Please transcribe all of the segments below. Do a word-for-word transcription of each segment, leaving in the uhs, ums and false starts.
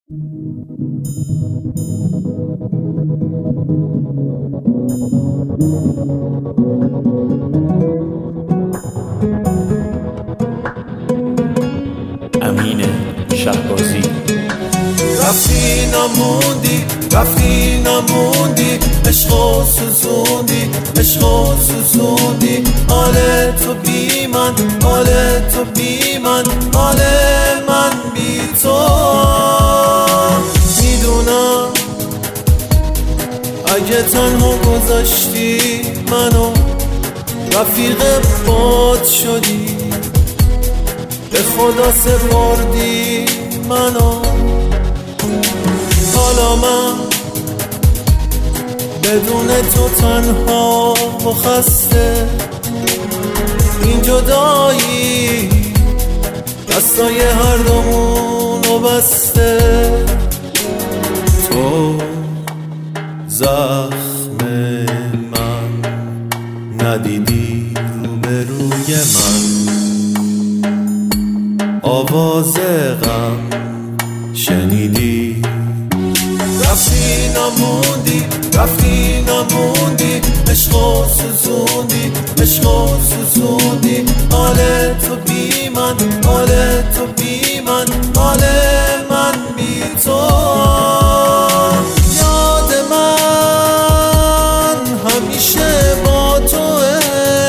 امین شهبازی. رفتی نموندی رفتی نموندی، عشقو سوزوندی عشقو سوزوندی، حال تو بی من حال تو بی من حال من بی تو. میدونم اگه تنها گذاشتی منو، رفیق باد شدی، به خدا سپردی منو. حالا من بدون تو تنها و خسته، این جدایی دستای هر دومونو بسته. تو زخم من ندیدی روبروی من، آواز غم شنیدی. رفتی نموندی رفتی نموندی، عشقو سوزوندی عشقو سوزوندی، حال تو بی من حال تو بی من حال من بی تو. یاد من همیشه با توه،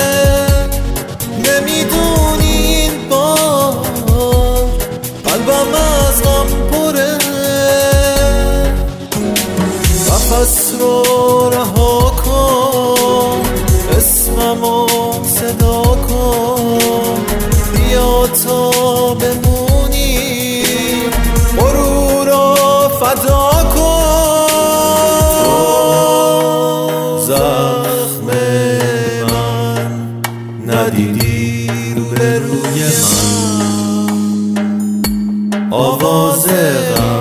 نمیدونی این بار قلبم از غم پره. قفس رو رها کن، اسممو صدا کن، بیا تا بمونی، غرور رو فدا کن. زخم من ندیدی روبروی من، آواز غم